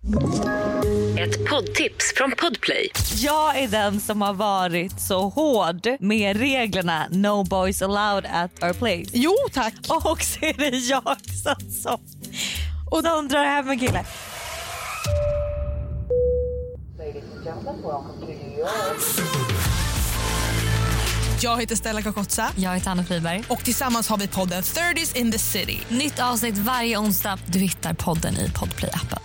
Ett poddtips från Podplay. Jag är den som har varit så hård med reglerna No boys allowed at our place. Jo, tack. Och så är det jag som och de drar hem en kille. Jag heter Stella Kakotsa. Jag heter Anna Friberg. Och tillsammans har vi podden 30s in the city. Nytt avsnitt varje onsdag. Du hittar podden i Podplay-appen.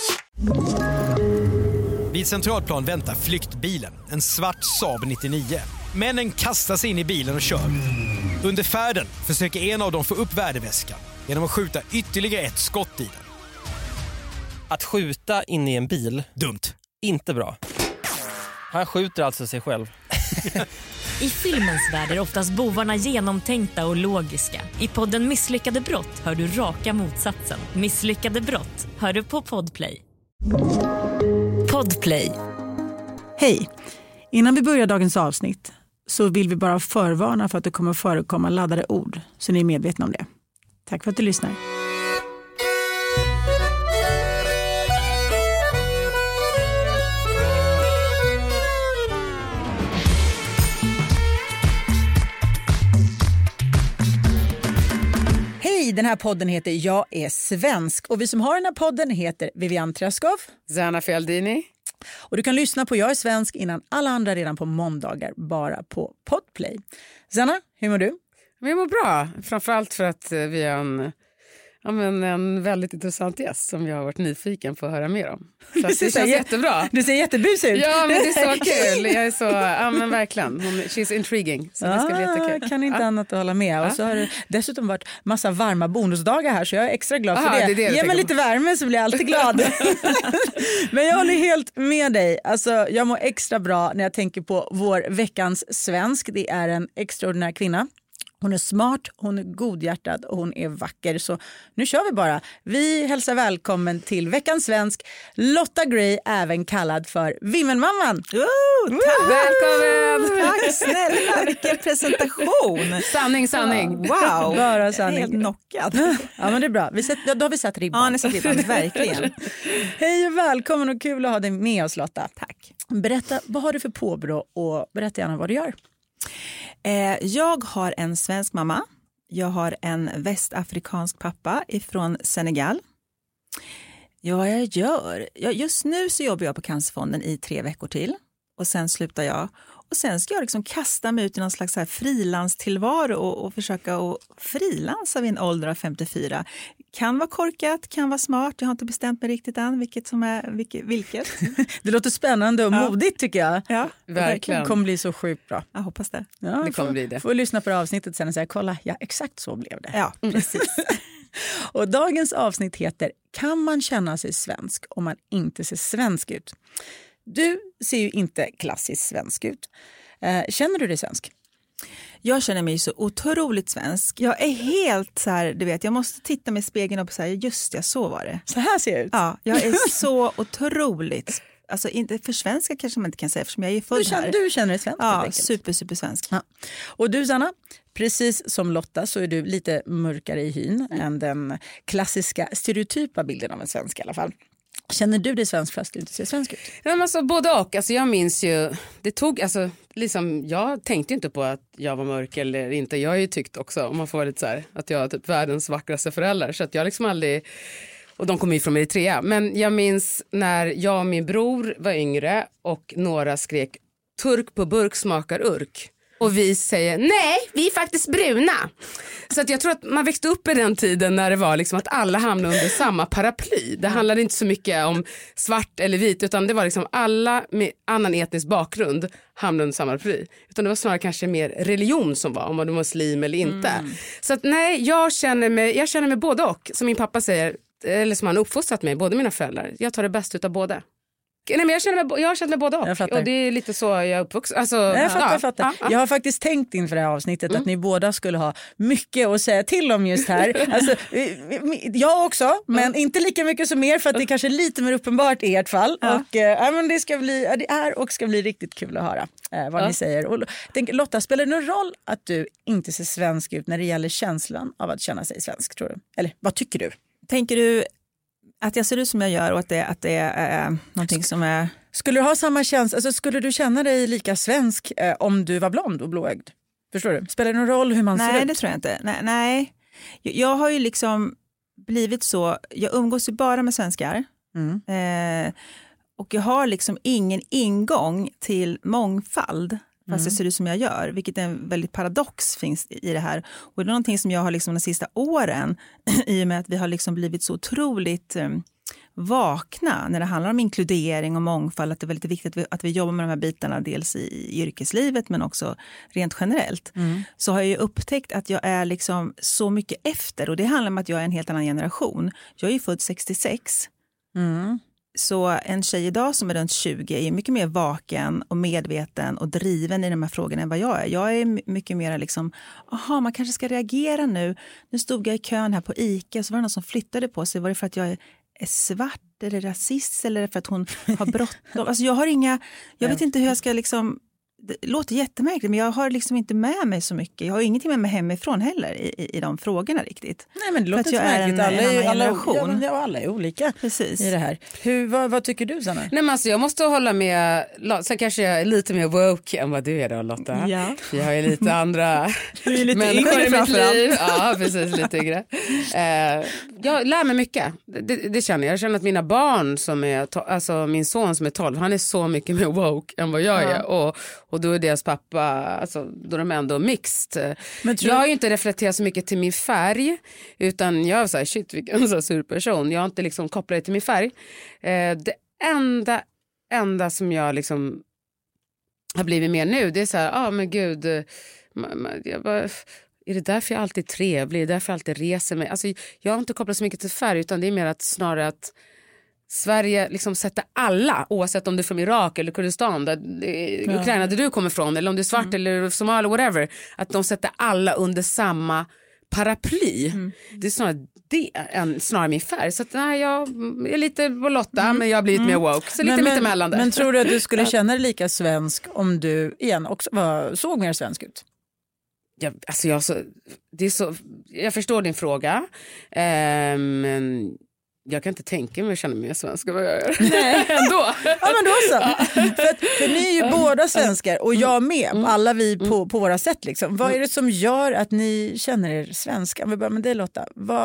Vid Centralplan väntar flyktbilen, en svart Saab 99. Männen kastar sig in i bilen och kör. Under färden försöker en av dem få upp värdeväskan genom att skjuta ytterligare ett skott i den. Att skjuta in i en bil, Dumt. inte bra. Han skjuter alltså sig själv. I filmens värld är oftast bovarna genomtänkta och logiska. I podden Misslyckade brott hör du raka motsatsen. Misslyckade brott hör du på Podplay. Podplay. Hej! Innan vi börjar dagens avsnitt så vill vi bara förvarna för att det kommer förekomma laddade ord, så ni är medvetna om det. Tack för att du lyssnar. Hej, den här podden heter Jag är svensk och vi som har den här podden heter Vivian Treskov, Zana Fialdini. och du kan lyssna på Jag är svensk innan alla andra redan på måndagar bara på Podplay. Zana, hur mår du? Vi mår bra, framförallt för att vi har en väldigt intressant gäst som jag har varit nyfiken på att höra mer om. Så det känns jättebra. Du ser jättebusig ut. Ja, men det är så kul. Jag är så, ja men verkligen. She's intriguing. Så det ska bli jättekul. Kan inte annat att hålla med. Och så har det dessutom varit massa varma bonusdagar här så jag är extra glad för det. Ge mig lite värme så blir jag alltid glad. Men jag håller helt med dig. Alltså, jag mår extra bra när jag tänker på vår veckans svensk. Det är en extraordinär kvinna. Hon är smart, hon är godhjärtad och hon är vacker. Så nu kör vi bara. Vi hälsar välkommen till veckans svensk Lotta Gray, även kallad för Vimmelmamman. Välkommen! Tack snälla, vilken presentation. Sanning. Wow, Bara sanning. helt knockad. Ja, men det är bra. Då har vi satt ribban. Ja, ni satt ribban, verkligen. Hej och välkommen och kul att ha dig med oss, Lotta. Tack. Berätta, vad har du för påbrå och berätta gärna vad du gör. Jag har en svensk mamma. Jag har en västafrikansk pappa ifrån Senegal. Ja, vad jag gör? Just nu så jobbar jag på Cancerfonden i 3 veckor till. Och sen slutar jag. Och sen ska jag liksom kasta mig ut i någon slags så här frilanstillvaro och försöka att frilansa vid en ålder av 54. Kan vara korkat, kan vara smart. Jag har inte bestämt mig riktigt än vilket. Det låter spännande och modigt tycker jag. Ja, verkligen. Det kommer bli så sjukt bra. Jag hoppas det. Ja, Det kommer bli det. Får lyssna på det avsnittet sen och säga, kolla, ja exakt så blev det. Ja, precis. Och dagens avsnitt heter Kan man känna sig svensk om man inte ser svensk ut? Du ser ju inte klassiskt svensk ut. Känner du dig svensk? Jag känner mig så otroligt svensk. Jag är helt så här, du vet, jag måste titta mig i spegeln och säga just det, så var det. Så här ser jag ut. Ja, jag är så otroligt, alltså inte för svenska kanske man inte kan säga eftersom jag är född här. Du känner dig svensk? Ja, super svensk. Ja. Och du Sanna, precis som Lotta så är du lite mörkare i hyn än den klassiska stereotypa bilden av en svensk i alla fall. Känner du dig svensk fast du inte ser svensk ut? Nej, men alltså, både och. Alltså, jag minns ju, det tog, alltså, liksom, jag tänkte inte på att jag var mörk eller inte. Jag har ju tyckt också, om man får lite så här, att jag har typ världens vackraste föräldrar. Så att jag liksom aldrig, och de kom ju från Eritrea. Men jag minns när jag och min bror var yngre och några skrek turk på burk smakar urk. Och vi säger, nej, vi är faktiskt bruna. Så att jag tror att man växte upp i den tiden när det var liksom att alla hamnade under samma paraply. Det handlade inte så mycket om svart eller vit, utan det var liksom alla med annan etnisk bakgrund hamnade under samma paraply. Utan det var snarare kanske mer religion som var, om man var muslim eller inte. Så att nej, jag känner mig både och. Som min pappa säger, eller som han uppfostrat mig, både mina föräldrar. Jag tar det bästa utav båda. Nej, men jag känner mig både och. Och det är lite så jag är uppvuxen. Alltså, jag fattar. Jag har faktiskt tänkt inför det här avsnittet att ni båda skulle ha mycket att säga till om just här. Alltså, jag också, men inte lika mycket som er för att det kanske är lite mer uppenbart i ert fall. Och men det ska bli riktigt kul att höra vad ni säger. Och Lotta, spelar det någon roll att du inte ser svensk ut när det gäller känslan av att känna sig svensk, tror du? Eller vad tycker du? Tänker du Att jag ser ut som jag gör och att det är någonting som är... Skulle du ha samma känsla, alltså skulle du känna dig lika svensk om du var blond och blåögd? Förstår du? Spelar det någon roll hur man ser ut? Nej, det tror jag inte. Nej. Jag har ju liksom blivit så, jag umgås ju bara med svenskar. Och jag har liksom ingen ingång till mångfald. Fast jag ser ut som jag gör, vilket är en väldigt paradox finns i det här. Och det är någonting som jag har liksom de sista åren, i och med att vi har liksom blivit så otroligt vakna när det handlar om inkludering och mångfald. Att det är väldigt viktigt att vi jobbar med de här bitarna, dels i yrkeslivet men också rent generellt. Så har jag ju upptäckt att jag är liksom så mycket efter, och det handlar om att jag är en helt annan generation. Jag är ju född 66. Så en tjej idag som är runt 20 är mycket mer vaken och medveten och driven i de här frågorna än vad jag är. Jag är mycket mer liksom, man kanske ska reagera nu. Nu stod jag i kön här på ICA, så var det någon som flyttade på sig. Var det för att jag är svart eller rasist eller för att hon har bråttom? Alltså jag vet inte hur jag ska liksom... Det låter jättemärkligt, men jag har liksom inte med mig så mycket. Jag har ingenting med mig hemifrån heller i de frågororna riktigt. Nej, men det låter inte märkligt. Alla är olika. Precis. I det här. Vad tycker du, Sanna? Nej, men alltså, jag måste hålla med. Sen kanske jag är lite mer woke än vad du är då, Lotta. Ja. Jag har ju lite andra du är lite människor i mitt liv. Ja, precis, lite yngre. Jag lär mig mycket. Det känner jag. Jag känner att mina barn som är, alltså min son som är 12, han är så mycket mer woke än vad jag är. Och då är deras pappa, alltså, då är de ändå mixed. Jag har ju inte reflekterat så mycket till min färg, utan jag är så här, shit vilken så sur person. Jag har inte liksom kopplat det till min färg. Det enda som jag liksom har blivit mer nu, det är så här, men gud, jag bara, är det därför jag alltid är trevlig? Är det därför jag alltid reser mig? Alltså, jag har inte kopplat så mycket till färg, utan det är mer att snarare att Sverige liksom sätter alla, oavsett om du är från Irak eller Kurdistan, Ukraina där du kommer från, eller om du är svart eller Somalia, whatever, att de sätter alla under samma paraply. Det är snarare min färg. Så att, nej, jag är lite på Lotta, men jag har blivit mer woke. Så lite mittemellan där. Men tror du att du skulle känna dig lika svensk om du igen också såg mer svensk ut? Jag förstår din fråga. Men jag kan inte tänka mig att känna mig svensk vad jag gör. Nej. Ändå. Ja, men då så. För ni är ju båda svenskar och jag med. Alla vi på våra sätt liksom. Vad är det som gör att ni känner er svenska? Vi börjar med dig, Lotta.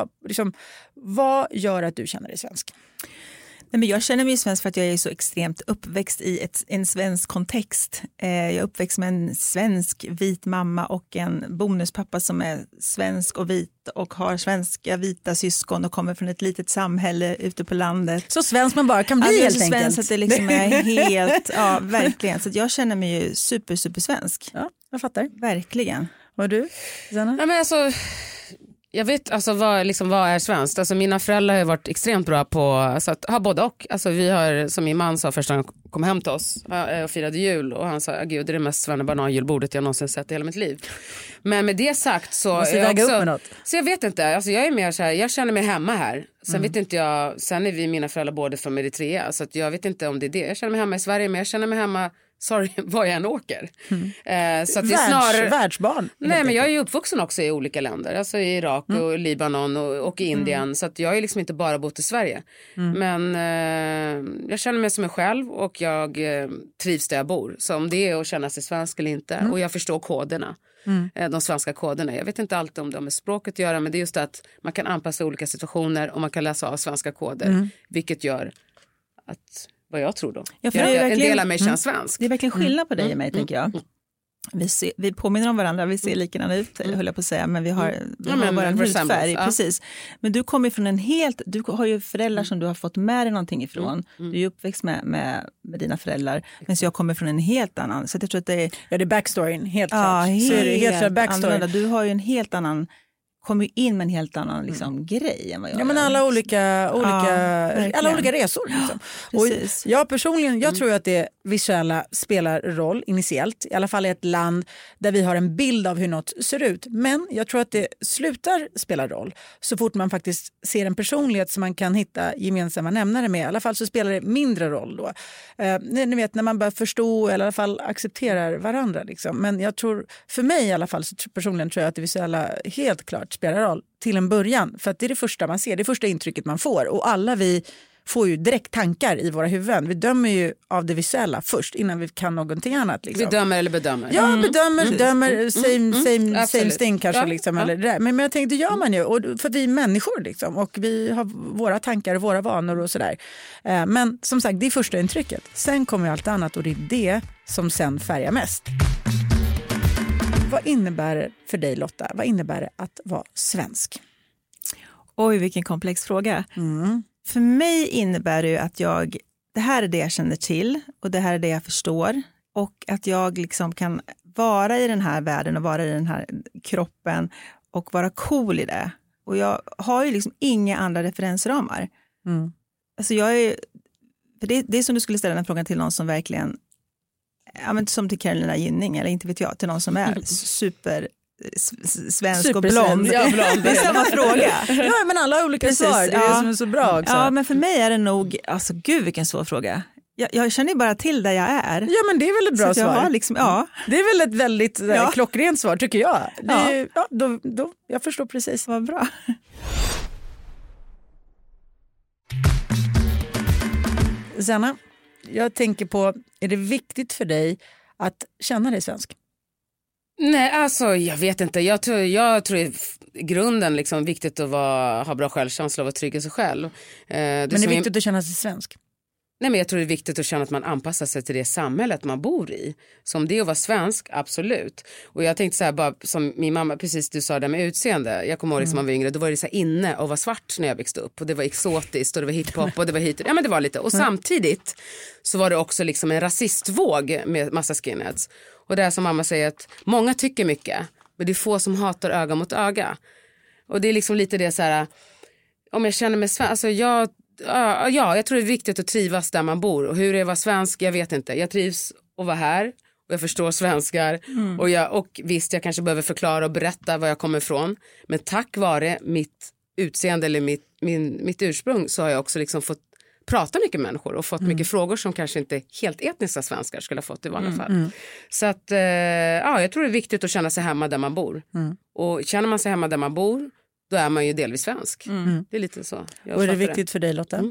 Vad gör att du känner dig svensk? Nej, men jag känner mig svensk för att jag är så extremt uppväxt i en svensk kontext. Jag är uppväxt med en svensk vit mamma och en bonuspappa som är svensk och vit och har svenska vita syskon och kommer från ett litet samhälle ute på landet. Så svensk man bara kan bli helt enkelt. Svensk att det liksom är helt, ja verkligen. Så jag känner mig ju super svensk. Ja, jag fattar. Verkligen. Och du, Sanna? Ja, men alltså... Jag vet alltså vad är svenskt. Alltså mina föräldrar har varit extremt bra på att ha både och. Alltså vi har, som min man sa första gången han kom hem till oss och firade jul, och han sa, gud det är det mest svennebananjulbordet jag någonsin sett i hela mitt liv. Men med det sagt så är jag också, så jag vet inte, alltså jag är mer så här, jag känner mig hemma här. Sen vet inte jag, sen är vi mina föräldrar både från Eritrea, så att jag vet inte om det är det. Jag känner mig hemma i Sverige, men jag känner mig hemma var jag än åker. Så att det är snarare världsbarn. Nej, men jag är ju uppvuxen också i olika länder. Alltså i Irak och Libanon och i Indien. Så att jag är liksom inte bara bott i Sverige. Men jag känner mig som mig själv och jag trivs där jag bor. Så om det är att känna sig svensk eller inte. Och jag förstår koderna. De svenska koderna. Jag vet inte alltid om de har med språket att göra, men det är just att man kan anpassa olika situationer och man kan läsa av svenska koder. Vilket gör att... vad jag tror då. Ja, en del av mig känns svensk. Det är verkligen skillnad på dig och mig, tänker jag. Vi påminner om varandra, vi ser likadana ut, höll jag på att säga, men vi har bara en hudfärg. Precis. Men du kommer från du har ju föräldrar som du har fått med dig någonting ifrån. Du är ju uppväxt med dina föräldrar, men så jag kommer från en helt annan. Så jag tror att det är... Ja, det är backstoryn, helt klart. Så är det helt klart backstory. Du har ju en helt annan... kommer ju in med en helt annan liksom, grej än vad jag men alla olika resor. Liksom. Och jag personligen, jag tror att det visuella spelar roll initiellt. I alla fall i ett land där vi har en bild av hur något ser ut. Men jag tror att det slutar spela roll så fort man faktiskt ser en personlighet som man kan hitta gemensamma nämnare med. I alla fall så spelar det mindre roll då. Ni vet, när man börjar förstå eller i alla fall accepterar varandra. Liksom. Men jag tror, för mig i alla fall, så personligen tror jag att det visuella helt klart vart spelar roll till en början. För att det är det första man ser, det första intrycket man får. Och alla vi får ju direkt tankar i våra huvuden. Vi dömer ju av det visuella först innan vi kan någonting annat. Liksom. Vi dömer eller bedömer? Ja, dömer, same thing kanske. Liksom, eller det där. Men jag tänkte, det gör man ju. Och för vi är människor liksom, och vi har våra tankar och våra vanor och sådär. Men som sagt, det är första intrycket. Sen kommer allt annat och det är det som sen färgar mest. Vad innebär det för dig, Lotta? Vad innebär det att vara svensk? Oj, vilken komplex fråga. För mig innebär det att det här är det jag känner till och det här är det jag förstår. Och att jag liksom kan vara i den här världen och vara i den här kroppen och vara cool i det. Och jag har ju liksom inga andra referensramar. Alltså för det är som du skulle ställa den frågan till någon som verkligen, ja, men som till Carolina Gynning, eller inte vet jag, till någon som är super svensk och blond. Ja, blond. Det är samma fråga. Ja, men alla har olika svar. Det är det som är så bra också. Ja, men för mig är det nog, alltså gud vilken svår fråga. Jag känner ju bara till där jag är. Ja, men det är väl ett bra svar. Liksom, det är väl ett väldigt klockrent svar tycker jag. Då, jag förstår precis. Vad bra. Sanna, jag tänker på, är det viktigt för dig att känna dig svensk? Nej, alltså jag vet inte. Jag tror i grunden liksom viktigt att ha bra självkänsla och vara trygg i sig själv. Men det är viktigt att känna sig svensk? Nej, men jag tror det är viktigt att känna att man anpassar sig till det samhället man bor i. Som det att vara svensk, absolut. Och jag tänkte så här, bara som min mamma, precis du sa det med utseende. Jag kommer ihåg liksom, när man var yngre, då var det så här inne att vara svart när jag växte upp. Och det var exotiskt och det var hiphop och det var hit. Ja, men det var lite. Och samtidigt så var det också liksom en rasistvåg med massa skinheads. Och det är som mamma säger att många tycker mycket. Men det är få som hatar öga mot öga. Och det är liksom lite det så här, om jag känner mig svensk, alltså jag tror det är viktigt att trivas där man bor. Och hur det är att vara svensk, jag vet inte. Jag trivs att vara här och jag förstår svenskar. Och visst, jag kanske behöver förklara och berätta var jag kommer ifrån. Men tack vare mitt utseende eller mitt ursprung så har jag också liksom fått prata mycket med människor och fått mycket frågor som kanske inte helt etniska svenskar skulle ha fått i vanliga fall. Så att jag tror det är viktigt att känna sig hemma där man bor. Och känner man sig hemma där man bor, då är man ju delvis svensk. Det är lite så. Och är det viktigt för dig, Lotta?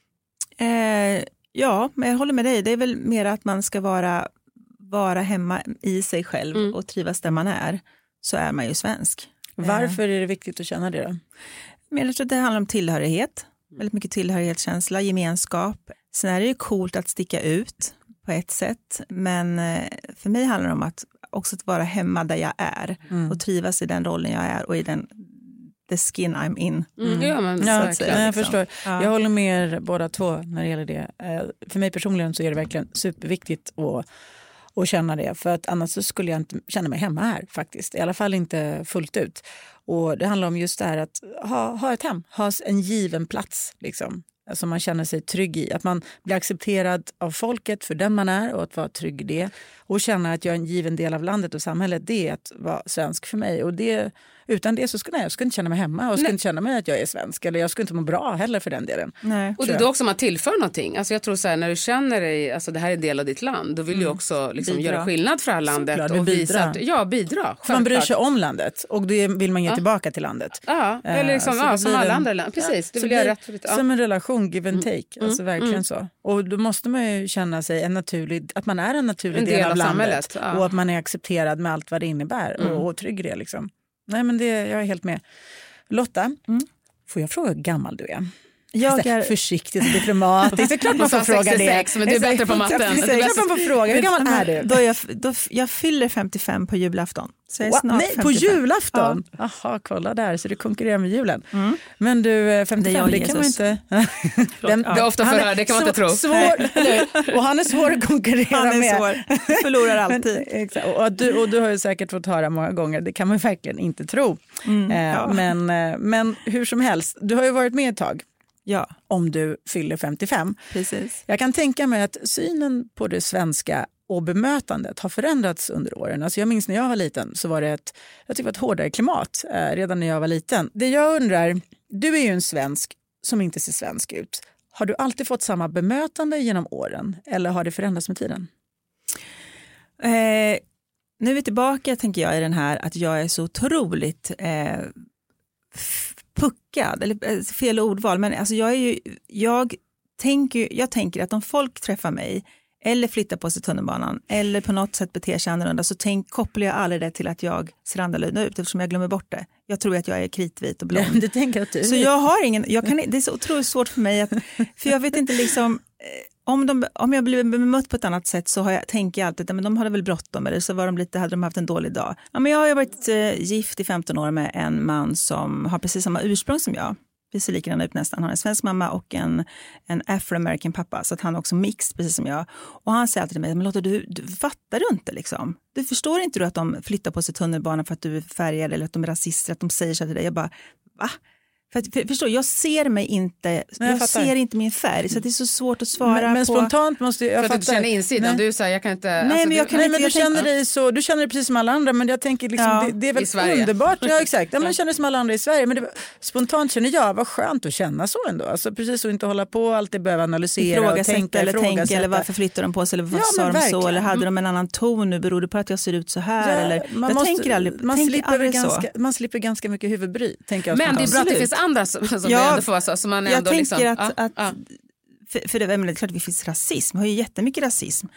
Ja, men jag håller med dig. Det är väl mer att man ska vara hemma i sig själv och trivas där man är. Så är man ju svensk. Varför är det viktigt att känna det då? Men jag tror att det handlar om tillhörighet. Väldigt mycket tillhörighetskänsla, gemenskap. Sen är det ju coolt att sticka ut på ett sätt. Men för mig handlar det om att också vara hemma där jag är. Och trivas i den rollen jag är och i the skin I'm in. Ja, men jag förstår. Ja. Jag håller med er båda två när det gäller det. För mig personligen så är det verkligen superviktigt att känna det. För att annars så skulle jag inte känna mig hemma här faktiskt. I alla fall inte fullt ut. Och det handlar om just det här att ha ett hem. Ha en given plats liksom. Alltså man känner sig trygg i. Att man blir accepterad av folket för den man är och att vara trygg i det. Och känna att jag är en given del av landet och samhället. Det är att vara svensk för mig. Och utan det så skulle jag inte känna mig hemma och skulle inte känna mig att jag är svensk. Eller jag skulle inte må bra heller för den delen. Nej. Och det är då också man tillför någonting. Alltså jag tror så här, när du känner dig, alltså det här är en del av ditt land. Då vill du också liksom göra skillnad för det här landet. Såklart, och visa att, bidra. För man bryr sig om landet och det vill man ge tillbaka till landet. Ja, eller liksom, som alla andra länder. Precis, det vill jag rätt för det. Som en relation, give and take. Alltså verkligen så. Och då måste man ju känna sig att man är en naturlig del av landet. Och att man är accepterad med allt vad det innebär. Och trygg i det liksom. Nej, men jag är helt med. Lotta, får jag fråga hur gammal du är? Jag är försiktigt och diplomatiskt. Det är klart man får fråga 66, det. Men du är bättre på matten. Det är klart man får fråga. Hur gammal är du? Jag fyller 55 på julafton. Så jag är snart 55. På julafton? Jaha, kolla där. Så du konkurrerar med julen. Men du, 55, det kan man inte... det är ofta förhör, det kan man inte tro. Och han är svår att konkurrera med. Han är svår. Förlorar alltid. Exakt. Och du har ju säkert fått höra många gånger. Det kan man verkligen inte tro. Men hur som helst, du har ju varit med ett tag. Ja. Om du fyller 55. Precis. Jag kan tänka mig att synen på det svenska och bemötandet har förändrats under åren. Alltså jag minns när jag var liten så var det ett hårdare klimat redan när jag var liten. Det jag undrar, du är ju en svensk som inte ser svensk ut. Har du alltid fått samma bemötande genom åren eller har det förändrats med tiden? Nu är vi tillbaka, tänker jag, i den här att jag är så otroligt puckad, eller fel ordval, men alltså jag tänker att om folk träffar mig eller flyttar på sig tunnelbanan eller på något sätt beter sig annorlunda, så kopplar jag aldrig det till att jag ser annorlunda ut, eftersom jag glömmer bort det. Jag tror att jag är kritvit och blond. Du tänker att du... Så jag har ingen, det är så otroligt svårt för mig för jag vet inte liksom, om jag blir bemött på ett annat sätt, så tänker jag alltid att de hade väl bråttom, eller så hade de haft en dålig dag. Ja, men jag har varit gift i 15 år med en man som har precis samma ursprung som jag. Vi ser likadana ut nästan. Han har en svensk mamma och en afro-american pappa, så att han är också mixed precis som jag. Och han säger alltid till mig, men Lotta, du fattar du inte liksom? Du förstår inte att de flyttar på sig tunnelbanan för att du är färgad, eller att de är rasister, att de säger så till dig. Jag bara, va? Förstår, jag ser mig inte, jag ser inte min färg, så det är så svårt att svara men på. Spontant måste jag för att du känner insidan, du säger jag kan inte. Nej, alltså, men jag kan inte. Du känner dig så, du känner dig precis som alla andra, men jag tänker liksom det är väl underbart. Ja, exakt. Ja, men jag känner som alla andra i Sverige, men spontant känner jag vad skönt att känna så ändå. Alltså precis, så inte hålla på alltid behöva analysera och tänka eller varför flyttar de på sig, eller varför sa de så, eller hade de en annan ton nu, beror det på att jag ser ut så här, eller man slipper ganska mycket huvudbry, tänker jag. Men det är bra att det finns andra som så man ändå jag tänker att för det är klart att det finns rasism, har ju jättemycket rasism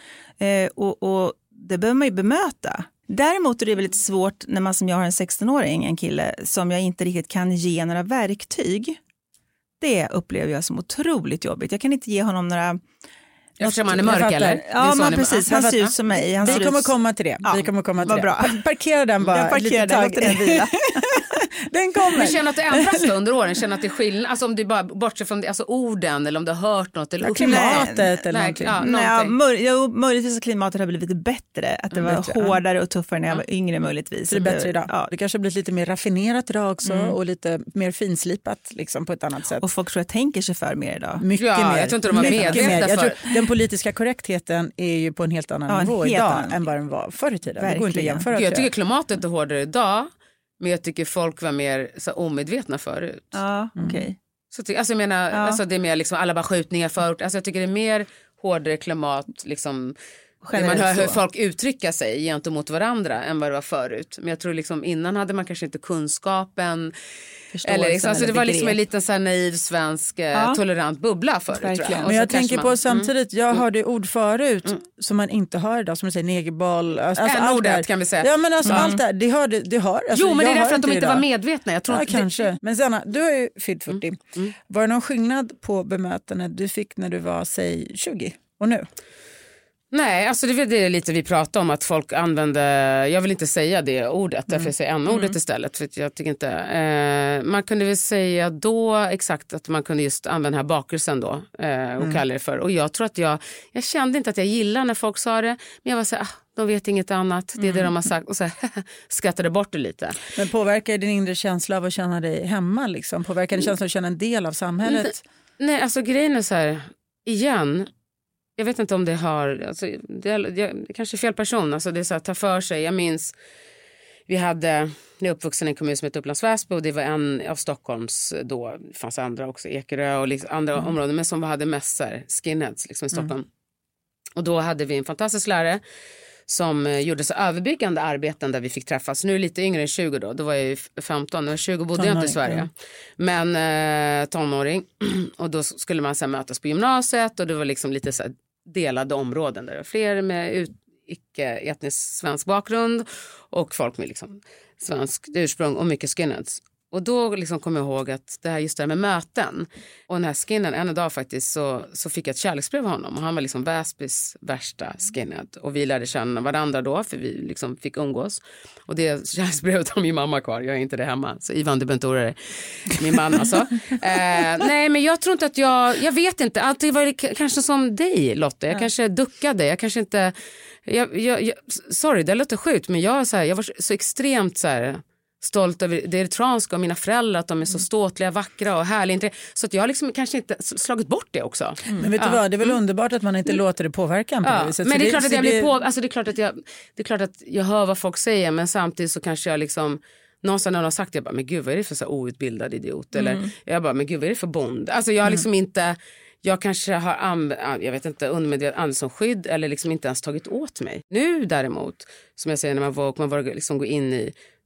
och det behöver man ju bemöta. Däremot är det väldigt svårt när man som jag har en 16-åring, en kille som jag inte riktigt kan ge några verktyg. Det upplever jag som otroligt jobbigt. Jag kan inte ge honom några... Eftersom man är mörk eller? Ja, men precis. Han ser ut som mig. Vi kommer komma till det. Vi kommer komma till det. Bra. Parkera den bara lite tag. Den vila. Den kommer. Men känner att det ändras under åren? Känner att det är skillnad? Alltså om du bara bortser från orden, eller om du har hört något, eller klimatet eller någonting. Möjligtvis att klimatet har blivit lite bättre. Att det var hårdare och tuffare när jag var yngre möjligtvis. Så det är bättre idag. Ja. Det kanske har blivit lite mer raffinerat idag också och lite mer finslipat liksom, på ett annat sätt. Och folk tror jag tänker sig för mer idag. Mycket mer. Jag tror inte de var medvetna jag tror den politiska korrektheten är ju på en helt annan nivå idag än vad den var förr i tiden. Det går inte att jämföra. Jag tycker klimatet är hårdare idag, men jag tycker folk var mer så omedvetna förut. Ja, okej. Så alltså jag menar, alltså det är mer liksom alla bara skjutningar förut. Alltså jag tycker det är mer hårdare klimat liksom. Man hör hur folk uttrycka sig gentemot varandra än vad det var förut. Men jag tror liksom innan hade man kanske inte kunskapen. Eller liksom, alltså det var liksom en liten så här naiv svensk tolerant bubbla förut, tror jag. Men jag tänker på samtidigt, jag hörde ord förut som man inte hör idag, som du säger negerboll. Alltså ordet kan vi säga. Ja, men alltså allt det det hör. Alltså, jo, men det är därför att de inte var medvetna. Jag tror inte kanske. Men Sanna, du har ju fyllt 40. Var det någon skillnad på bemötandet du fick när du var, säg, 20 och nu? Nej, alltså det är lite vi pratar om att folk använder, jag vill inte säga det ordet, därför jag säger n-ordet istället, för jag tycker inte, man kunde väl säga då exakt att man kunde just använda den här bakelsen då och kalla det för, och jag tror att jag kände inte att jag gillar när folk sa det, men jag var så här, de vet inget annat, det är det de har sagt, och så skrattade bort det lite. Men påverkar din inre känsla av att känna dig hemma liksom? Påverkar din känsla av att känna en del av samhället? Nej, alltså grejen är så här, igen, jag vet inte om det har, alltså, det är kanske fel person, alltså det är så att ta för sig. Jag minns, jag är uppvuxen i en kommun som heter Upplands Väsby, och det var en av Stockholms, då det fanns andra också, Ekerö och liksom andra områden, men som hade mest skinheads liksom i Stockholm. Och då hade vi en fantastisk lärare som gjorde så överbyggande arbeten där vi fick träffas. Nu är jag lite yngre än 20 då var jag ju 15, och 20 bodde jag inte i Sverige. Men tonåring, och då skulle man så här mötas på gymnasiet, och det var liksom lite så här delade områden där det var fler med icke-etnisk svensk bakgrund och folk med liksom svenskt ursprung och mycket skinheads. Och då liksom kom jag ihåg att det här just det här med möten. Och den här skinnen, en dag faktiskt så fick jag ett kärleksbrev av honom. Och han var liksom Väsbys värsta skinhead. Och vi lärde känna varandra då, för vi liksom fick umgås. Och det kärleksbrevet har min mamma kvar, jag är inte det hemma. Så Ivan, du behöver inte oroa dig. Min man alltså. Nej, men jag tror inte att jag vet inte. Alltid var det kanske som dig, Lotta. Jag kanske duckade, jag kanske inte... sorry, det låter sjukt, men jag var så extremt så här... stolt över det eritreanska och mina föräldrar, att de är så ståtliga, vackra och härliga. Så att jag har liksom kanske inte slagit bort det också. Men vet du vad, det är väl underbart att man inte låter det påverka en på det viset. Men det är klart att jag blir på, alltså det är klart att jag hör vad folk säger, men samtidigt så kanske jag liksom någonstans när de har sagt, jag bara, men gud vad är det för så outbildad idiot, eller jag bara, men gud vad är det för bond. Alltså jag har liksom inte, jag kanske har jag vet inte, undermedvetet som skydd, eller liksom inte ens tagit åt mig. Nu däremot, som jag säger, när man vågar liksom gå in i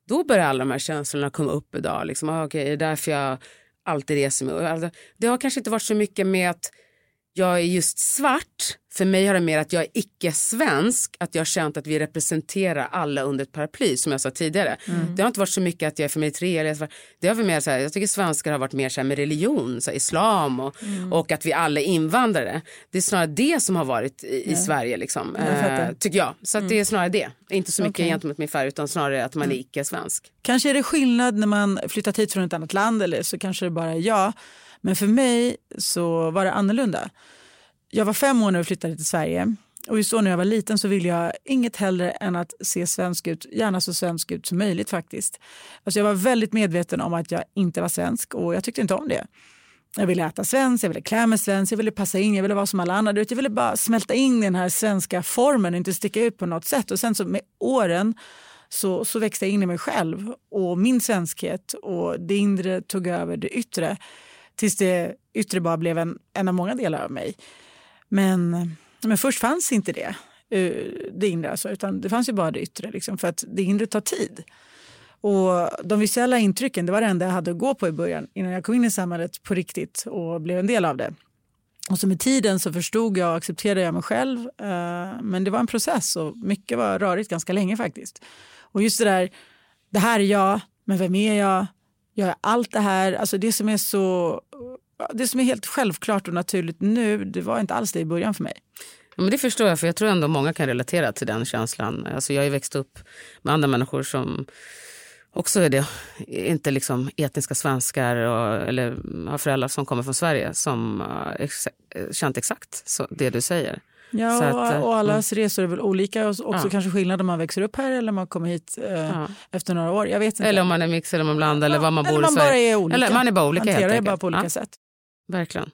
då börjar alla de här känslorna komma upp idag. Liksom, okej, det är därför jag alltid reser mig. Alltså, det har kanske inte varit så mycket med att jag är just svart. För mig har det mer att jag är icke-svensk. Att jag har känt att vi representerar alla under ett paraply, som jag sa tidigare. Det har inte varit så mycket att jag är familj eller det har varit mer så här, jag tycker svenskar har varit mer så här med religion, så här, islam och att vi alla är invandrare. Det är snarare det som har varit i Sverige liksom, tycker jag. Så att det är snarare det. Inte så mycket gentemot min färg, utan snarare att man är icke-svensk. Kanske är det skillnad när man flyttat hit från ett annat land, eller så kanske det bara är jag. Men för mig så var det annorlunda. Jag var 5 år när jag flyttade till Sverige. Och just då när jag var liten så ville jag inget hellre än att se svensk ut, gärna så svensk ut som möjligt faktiskt. Alltså jag var väldigt medveten om att jag inte var svensk och jag tyckte inte om det. Jag ville äta svenskt, jag ville klä mig svenskt, jag ville passa in, jag ville vara som alla andra. Jag ville bara smälta in i den här svenska formen och inte sticka ut på något sätt. Och sen så med åren så växte jag in i mig själv och min svenskhet, och det inre tog över det yttre. Tills det yttre bara blev en av många delar av mig. Men först fanns inte det inre alltså, utan det fanns ju bara det yttre liksom, för att det inre tar tid. Och de visuella intrycken, det var det enda jag hade att gå på i början innan jag kom in i samhället på riktigt och blev en del av det. Och så med tiden så förstod jag och accepterade jag mig själv, men det var en process och mycket var rörigt ganska länge faktiskt. Och just det här är jag, men vem är jag? Jag är allt det här, alltså det som är helt självklart och naturligt nu, det var inte alls det i början för mig. Men det förstår jag, för jag tror ändå många kan relatera till den känslan. Alltså jag har ju växt upp med andra människor som också är det, inte liksom etniska svenskar eller har föräldrar som kommer från Sverige som känt exakt så det du säger. Ja, så att, och allas resor är väl olika, och också kanske skillnad om man växer upp här eller man kommer hit efter några år. Jag vet inte. Eller om man är mix eller om man blandar eller vad man bor i Sverige. Bara är olika. Eller man är bara olika helt enkelt. Bara på olika sätt. Verkligen.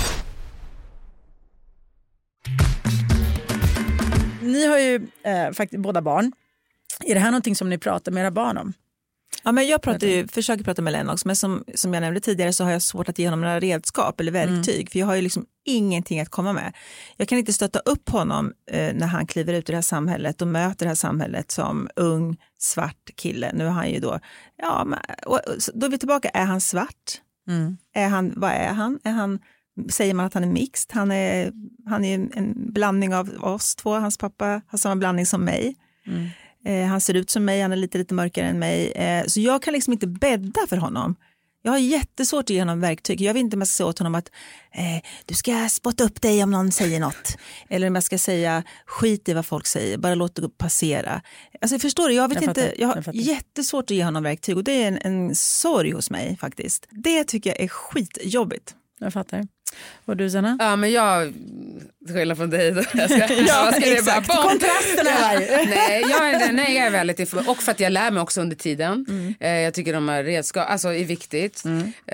Ni har ju faktiskt båda barn. Är det här någonting som ni pratar med era barn om? Ja, men jag försöker prata med Lennox, men som jag nämnde tidigare så har jag svårt att ge honom några redskap eller verktyg. För jag har ju liksom ingenting att komma med. Jag kan inte stötta upp honom när han kliver ut i det här samhället och möter det här samhället som ung, svart kille. Nu är han ju då, då är vi tillbaka, är han svart? Vad är han? Säger man att han är mixed? Han är en blandning av oss två. Hans pappa har samma blandning som mig. Han ser ut som mig, han är lite mörkare än mig. Så jag kan liksom inte bädda för honom. Jag har jättesvårt att ge honom verktyg. Jag vill inte säga åt honom att du ska spotta upp dig om någon säger något. Eller om jag ska säga skit i vad folk säger, bara låt det passera. Alltså förstår du, jag har jättesvårt att ge honom verktyg, och det är en sorg hos mig faktiskt. Det tycker jag är skitjobbigt. Jag fattar. Och du, Sanna? Ja, men jag skiljer från dig då. Exakt. Kontrasterna här. Nej, jag är väldigt informerad. Och för att jag lär mig också under tiden. Jag tycker de här redskap, alltså är viktigt.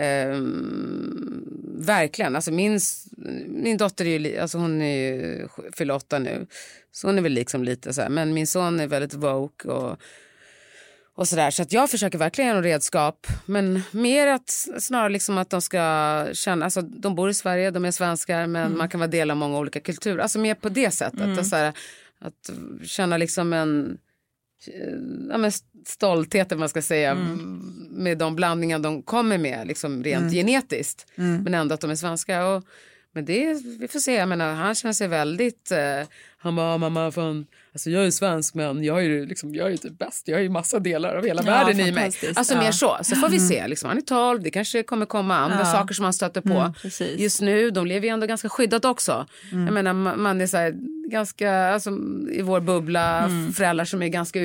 Verkligen. Alltså min dotter är ju, alltså hon är ju fyller 8 nu. Så hon är väl liksom lite så här. Men min son är väldigt woke och sådär. Så att jag försöker verkligen göra redskap. Men mer att snarare liksom att de ska känna, alltså de bor i Sverige, de är svenskar, men man kan vara del av många olika kulturer. Alltså mer på det sättet. Att känna liksom en stolthet, man ska säga, med de blandningar de kommer med, liksom rent genetiskt. Men ändå att de är svenska. Men vi får se, jag menar, han känner sig väldigt, han bara, mamma, fan, alltså jag är svensk, men jag är ju typ bäst, jag är ju massa delar av hela världen i mig. Alltså mer så får vi se, liksom, han är 12, det kanske kommer komma andra saker som han stöter på. Just nu, de lever ju ändå ganska skyddat också. Jag menar, man är så här, ganska, alltså i vår bubbla, föräldrar som är ganska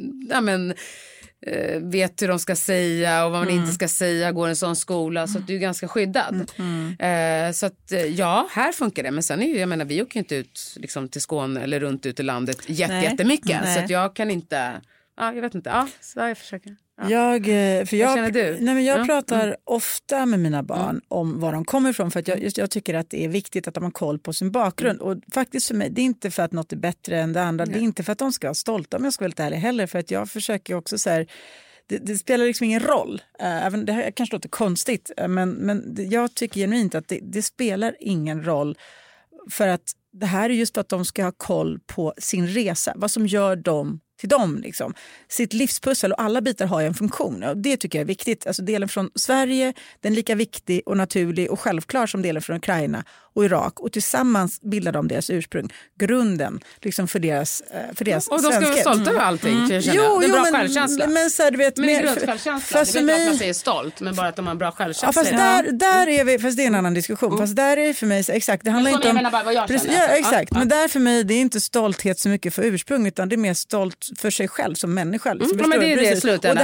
vet hur de ska säga och vad man inte ska säga, går en sån skola, så att du är ganska skyddad. Så att här funkar det, men sen är ju, jag menar, vi åker inte ut liksom till Skåne eller runt ut i landet jättemycket. Så att jag kan inte, jag vet inte, så jag försöker. Jag känner du? Nej, men jag pratar ofta med mina barn om var de kommer ifrån, för att jag tycker att det är viktigt att de har koll på sin bakgrund. Och faktiskt för mig, det är inte för att något är bättre än det andra. Det är inte för att de ska vara stolta, om jag ska vara lite ärlig heller, för att jag försöker också så här, det spelar liksom ingen roll. Även det här kanske låter konstigt, men jag tycker genuint att det spelar ingen roll, för att det här är just för att de ska ha koll på sin resa, vad som gör dem till dem liksom. Sitt livspussel och alla bitar har ju en funktion och det tycker jag är viktigt. Alltså delen från Sverige, den är lika viktig och naturlig och självklar som delen från Ukraina och Irak och tillsammans bildar de deras ursprung, grunden liksom för deras svenskhet. Och de ska vara stolta över allting. Det är bra självkänsla. Men så här, du vet, men det är grundsjälvkänsla. Det är inte att man säger stolt, men bara att de har en bra självkänsla. Ja, fast där är vi, fast det är en annan diskussion. Fast där är för mig, exakt, det handlar inte om... Jag bara vad jag känner. Ja, exakt. Men där för mig, det är inte stolthet så mycket för ursprung, utan det är mer stolt för sig själv som människa. Liksom, men det är det i slutändan.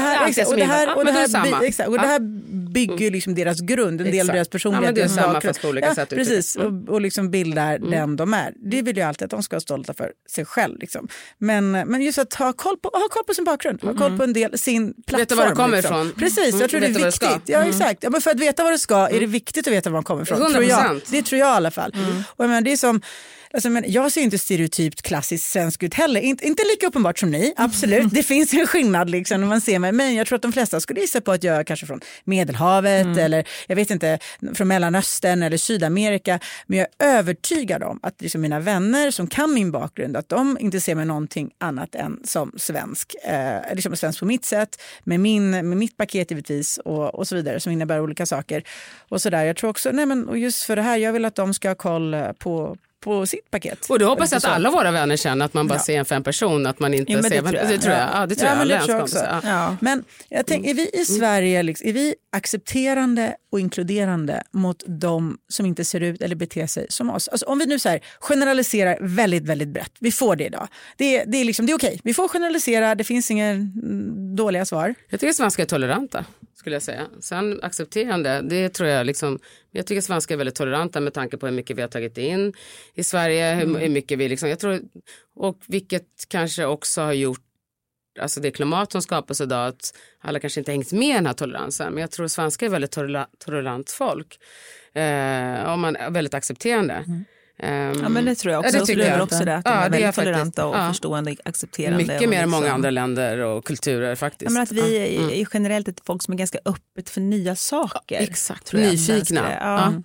Och det här bygger liksom deras grund, en del av deras personlighet. Det är samma fast på olika sätt. Precis, och liksom bildar den de är. Det vill ju alltid att de ska vara stolta för sig själv. Liksom. Men just att ha koll på sin bakgrund, ha koll på en del, sin plattform. Veta var det kommer liksom. ifrån. Precis, jag tror det är viktigt. Ja, exakt. Ja, men för att veta vad det ska är det viktigt att veta var man kommer ifrån. 100%. Det tror jag i alla fall. Och jag menar, det är som... Alltså, men jag ser inte stereotypt klassiskt svensk ut heller. Inte lika uppenbart som ni, absolut. Det finns en skillnad liksom, när man ser mig. Men jag tror att de flesta skulle gissa på att jag är kanske från Medelhavet eller jag vet inte, från Mellanöstern eller Sydamerika. Men jag är övertygad om att liksom, mina vänner som kan min bakgrund, att de inte ser mig någonting annat än som svensk. Liksom svensk på mitt sätt, med mitt paket givetvis och så vidare som innebär olika saker. Och så där. Jag tror också, och just för det här, jag vill att de ska ha koll på sitt paket. Och du hoppas att alla våra vänner känner att man bara ser en 5 person, att man inte ser... Det tror jag. Ja, det tror jag. Men det tror jag också. Ja. Men jag tänker, är vi i Sverige, liksom, är vi accepterande och inkluderande mot de som inte ser ut eller beter sig som oss? Alltså, om vi nu så här generaliserar väldigt, väldigt brett. Vi får det idag. Det är liksom, det är okej. Vi får generalisera, det finns inga dåliga svar. Jag tycker svenskar är toleranta, skulle jag säga. Sen accepterande, det tror jag liksom... Jag tycker svenskar är väldigt toleranta med tanke på hur mycket vi har tagit in i Sverige, hur mycket vi liksom, jag tror, och vilket kanske också har gjort, alltså det klimat som skapas idag, att alla kanske inte hängt med den här toleransen, men jag tror svenskar är väldigt tolerant folk och man är väldigt accepterande. Ja, men det tror jag också. Det tycker jag också det, att de är väldigt toleranta och förstående, accepterande. Mycket mer än många andra länder och kulturer faktiskt. Ja, men att vi är generellt ett folk som är ganska öppet för nya saker. Exakt, nyfikna.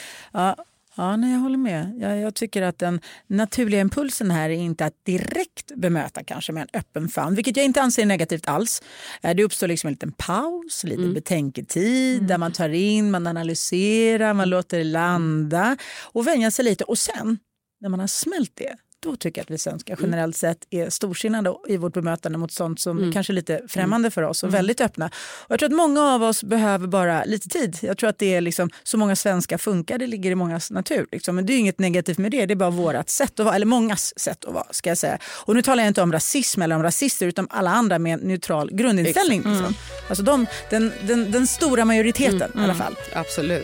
Ja, nej, jag håller med. Jag tycker att den naturliga impulsen här är inte att direkt bemöta kanske med en öppen famn, vilket jag inte anser negativt alls. Det uppstår liksom en liten paus, lite betänketid där man tar in, man analyserar, man låter det landa och vänja sig lite. Och sen, när man har smält det, då tycker jag att vi svenskar generellt sett är storsinnade i vårt bemötande mot sånt som kanske är lite främmande för oss och väldigt öppna. Och jag tror att många av oss behöver bara lite tid. Jag tror att det är liksom, så många svenskar funkar, det ligger i mångas natur. Liksom. Men det är ju inget negativt med det är bara vårat sätt att vara, eller mångas sätt att vara, ska jag säga. Och nu talar jag inte om rasism eller om rasister, utan alla andra med en neutral grundinställning. Liksom. Alltså den stora majoriteten i alla fall. Absolut.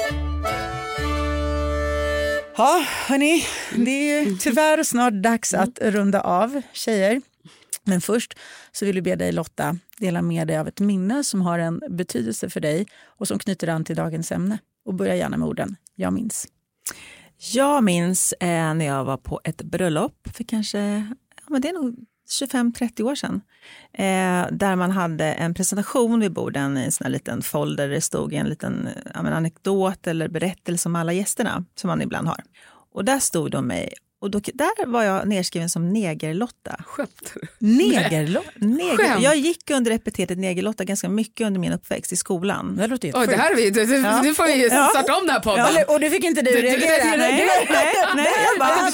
Ja, hörni, det är tyvärr snart dags att runda av, tjejer. Men först så vill vi be dig, Lotta, dela med dig av ett minne som har en betydelse för dig och som knyter an till dagens ämne. Och börja gärna med orden, jag minns. Jag minns när jag var på ett bröllop för kanske, men det är nog 25-30 år sedan. Där man hade en presentation vid borden i en sån här liten folder. Det stod en liten anekdot eller berättelse om alla gästerna som man ibland har. Och där stod de mig. Och där var jag nedskriven som Negerlotta. Negerlotta? Jag gick under epitetet Negerlotta ganska mycket under min uppväxt i skolan. Det låter det här är nu får vi starta om den här podden. Ja, och det fick inte du reagera. Nej, jag bara...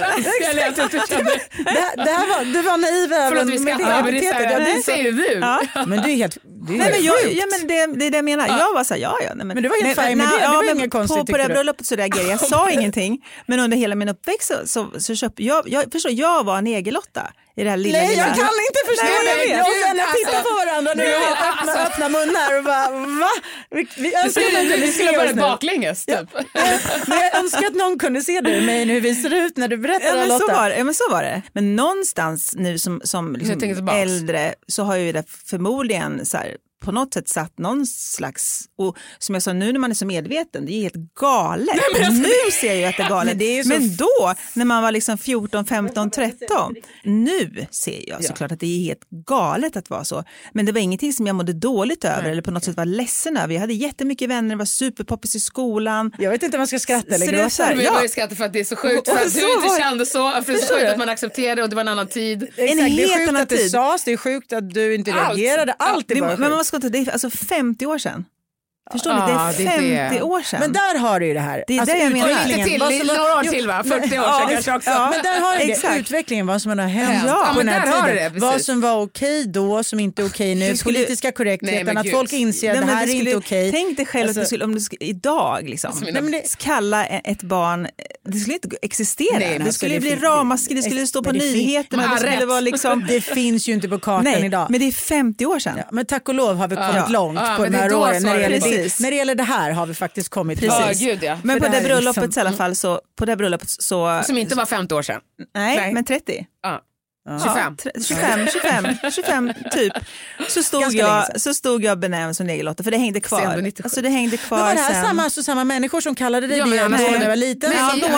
Du var naiv över med det epitetet. Det säger du. Ja. Men du är helt... men det är det jag menar. Jag var så här, men du var helt färg med det. Det var inget konstigt. På det bröllopet så reagerade jag. Jag sa ingenting. Men under hela min uppväxt så köpte jag var Negerlotta i det här lilla. Nej, jag kan inte förstå det. Jag tittar på varandra nu och öppna munnar och bara, va? Vi skulle börja baklänges typ. Men jag önskar att någon kunde se dig mig nu, hur vi ser ut när du berättar, Lotta. Men så var det. Men någonstans nu som liksom äldre så har ju det förmodligen så här på något sätt satt någon slags, och som jag sa nu när man är så medveten, det är helt galet. Nu ser jag att det är galet. Men då, när man var liksom 14, 15, 13, nu ser jag såklart att det är helt galet att vara så. Men det var ingenting som jag mådde dåligt över eller på något sätt var ledsen över. Jag hade jättemycket vänner, var superpoppis i skolan. Jag vet inte om man ska skratta eller gråta. Jag började skratta för att det är så sjukt. För att du inte kände så, för det är så sjukt att man accepterade och det var en annan tid. Exakt, det är sjukt att det sades, det är sjukt att du inte reagerade. Allt är bara men man ska inte, det är alltså 50 år sedan. Förstår ni? Det är 50 år sedan. Men där har du ju det här. Det är det jag menar. Några år till va? 40 år sedan kanske också. Men där har du det. Utvecklingen, vad som har hänt på den här tiden. Vad som var okej då, som inte är okej nu. Politiska korrektheten, att folk inser att det här är inte okej. Tänk dig själv att om du skulle idag liksom, kalla ett barn, det skulle inte existera. Det skulle bli ramaskri, det skulle stå på nyheterna. Det skulle vara liksom... Det finns ju inte på kartan idag. Men det är 50 år sedan. Men tack och lov har vi kommit långt på de här åren när det gäller det här har vi faktiskt kommit precis. Men på det bröllopet liksom... i alla fall så på det bröllopet så som inte var 50 år sedan. Nej. Men 30. 25 typ. Så stod jag benämnd som Negelotta för det hängde kvar. Alltså det hängde kvar. Men var det här samma människor som kallade dig det när du var liten?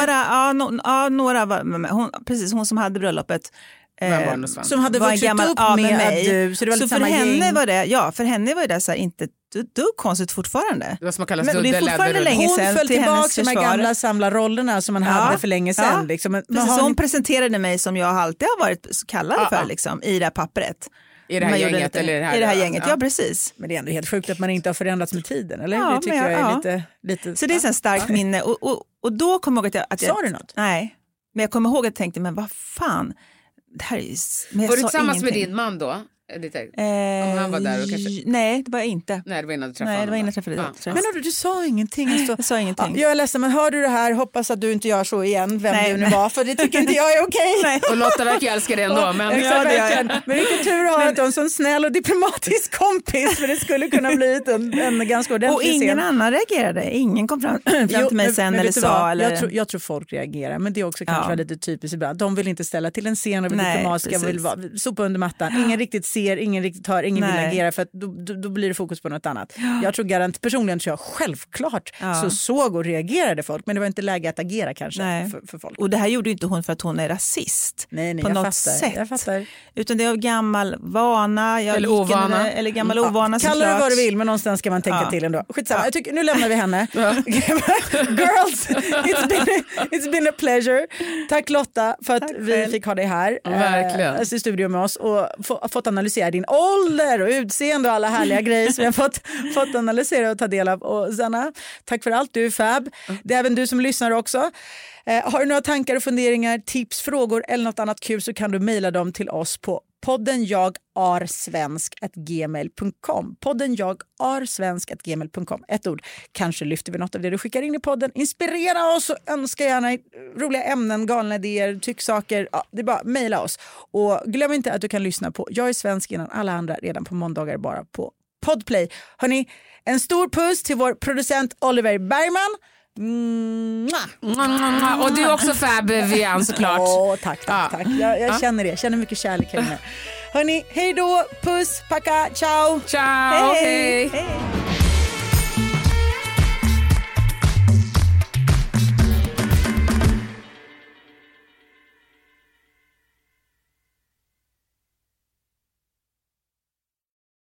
Några var hon som hade bröllopet. Som hade vuxit upp med mig. Så det var lite samma henne var det, för henne var det så här inte du konstigt fortfarande. Det var som att kallas det är fortfarande länge sedan. Hon föll tillbaka till de här gamla samlarrollerna som man hade för länge sedan. Liksom. Hon presenterade mig som jag alltid har varit kallad för liksom, i det här pappret. I det här gänget eller i det här gänget, ja precis. Men det är ändå helt sjukt att man inte har förändrats med tiden, eller? Det tycker jag är lite... Så det är så starkt minne. Och då kommer jag ihåg att sa du något? Nej, men jag kommer ihåg att jag tänkte, men vad fan, det här är... Var du tillsammans med din man då? Om han var där och kanske... Nej, det var jag inte. Nej, det var innan du träffade honom. Men du sa ingenting. Jag sa ingenting. Jag är ledsen, men hör du det här? Hoppas att du inte gör så igen, vem du nu var. För det tycker inte jag är okej. Och Lotta verkar älska det ändå. Men vilken tur har att en sån snäll och diplomatisk kompis. För det skulle kunna bli en ganska ordentlig och ingen annan reagerade. Ingen kom fram till mig sen eller sa. Eller... Jag tror folk reagerar. Men det är också kanske lite typiskt ibland. De vill inte ställa till en scen och diplomatiska vill sopa under mattan. Ingen riktigt ser, ingen riktigt hör, ingen vill agera för att då blir det fokus på något annat. Jag tror personligen tror jag självklart så såg och reagerade folk, men det var inte läge att agera kanske för folk. Och det här gjorde inte hon för att hon är rasist på något sätt. Jag fattar. Utan det är av gammal vana. Eller ovana. Eller gammal ovana såklart. Kalla det vad du vill, men någonstans ska man tänka till ändå. Skitsamma. Jag tycker, nu lämnar vi henne. Girls, it's been a pleasure. Tack Lotta för att vi fick ha dig här. Verkligen. I studion med oss och fått analysera din ålder och utseende och alla härliga grejer som vi har fått analysera och ta del av. Och Sanna, tack för allt, du är fab. Det är även du som lyssnar också. Har du några tankar och funderingar, tips, frågor eller något annat kul så kan du mejla dem till oss på poddenjagarsvensk@gmail.com. Ett ord. Kanske lyfter vi något av det du skickar in i podden. Inspirera oss och önska gärna roliga ämnen, galna idéer, tycksaker. Ja, det är bara mejla oss. Och glöm inte att du kan lyssna på Jag är svensk innan alla andra redan på måndagar bara på Podplay. Hörrni, en stor puss till vår producent Oliver Bergman. Och du är också fab, Vian, såklart. Tack. Jag känner det. Jag känner mycket kärlek. Hörrni, hej då, puss, packa, ciao. Ciao, hej.